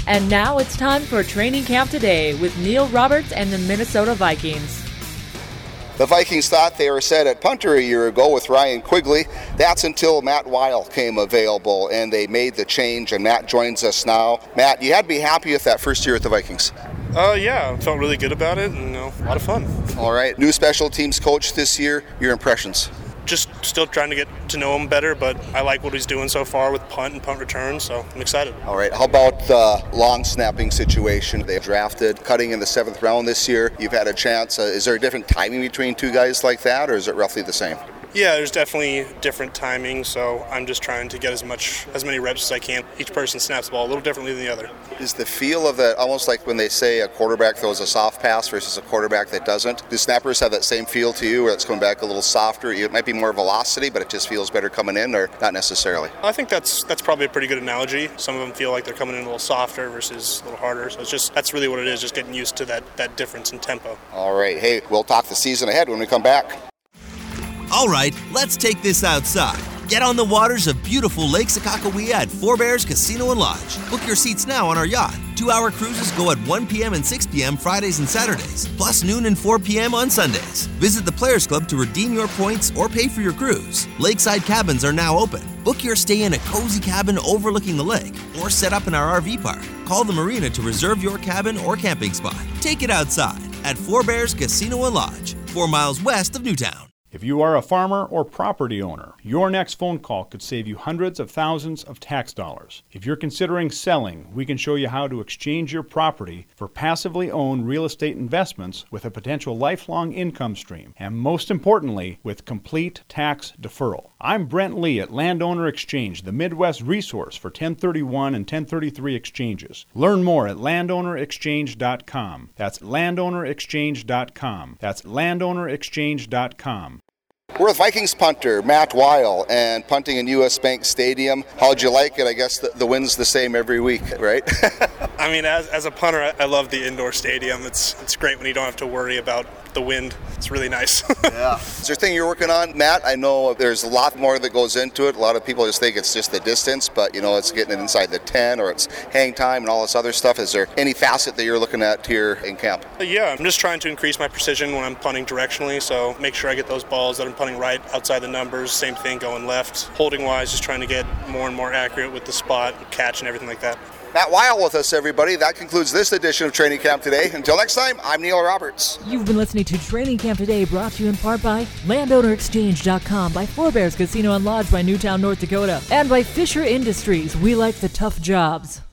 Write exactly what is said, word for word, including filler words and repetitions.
And now it's time for Training Camp Today with Neil Roberts and the Minnesota Vikings. The Vikings thought they were set at punter a year ago with Ryan Quigley. That's until Matt Weil came available, and they made the change, and Matt joins us now. Matt, you had to be happy with that first year at the Vikings. Uh, yeah, I felt really good about it, and you know, a lot of fun. All right, new special teams coach this year. Your impressions? Just still trying to get to know him better, but I like what he's doing so far with punt and punt return, so I'm excited. All right, how about the long snapping situation? They drafted cutting in the seventh round this year. You've had a chance. Uh, is there a different timing between two guys like that, or is it roughly the same? Yeah, there's definitely different timing, so I'm just trying to get as much, as many reps as I can. Each person snaps the ball a little differently than the other. Is the feel of that almost like when they say a quarterback throws a soft pass versus a quarterback that doesn't? Do snappers have that same feel to you, where it's going back a little softer? It might be more velocity, but it just feels better coming in, or not necessarily? I think that's that's probably a pretty good analogy. Some of them feel like they're coming in a little softer versus a little harder. So it's just that's really what it is, just getting used to that, that difference in tempo. All right. Hey, we'll talk the season ahead when we come back. All right, let's take this outside. Get on the waters of beautiful Lake Sakakawea at Four Bears Casino and Lodge. Book your seats now on our yacht. Two-hour cruises go at one p.m. and six p.m. Fridays and Saturdays, plus noon and four p.m. on Sundays. Visit the Players Club to redeem your points or pay for your cruise. Lakeside cabins are now open. Book your stay in a cozy cabin overlooking the lake or set up in our R V park. Call the marina to reserve your cabin or camping spot. Take it outside at Four Bears Casino and Lodge, four miles west of Newtown. If you are a farmer or property owner, your next phone call could save you hundreds of thousands of tax dollars. If you're considering selling, we can show you how to exchange your property for passively owned real estate investments with a potential lifelong income stream, and most importantly, with complete tax deferral. I'm Brent Lee at Landowner Exchange, the Midwest resource for ten thirty-one and ten thirty-three exchanges. Learn more at landowner exchange dot com. That's landowner exchange dot com. That's landowner exchange dot com. We're with Vikings punter Matt Weil and punting in U S Bank Stadium. How'd you like it? I guess the, the wind's the same every week, right? I mean, as, as a punter, I, I love the indoor stadium. It's it's great when you don't have to worry about the wind. It's really nice. Yeah. Is there a thing you're working on, Matt? I know there's a lot more that goes into it. A lot of people just think it's just the distance, but you know, it's getting it inside the ten, or it's hang time and all this other stuff. Is there any facet that you're looking at here in camp? Yeah, I'm just trying to increase my precision when I'm punting directionally, so make sure I get those balls that I'm punting right outside the numbers. Same thing going left. Holding wise, just trying to get more and more accurate with the spot, catch, and everything like that. Matt Weil with us, everybody. That concludes this edition of Training Camp Today. Until next time, I'm Neil Roberts. You've been listening to Training Camp Today, brought to you in part by landowner exchange dot com, by Four Bears Casino and Lodge by Newtown, North Dakota, and by Fisher Industries. We like the tough jobs.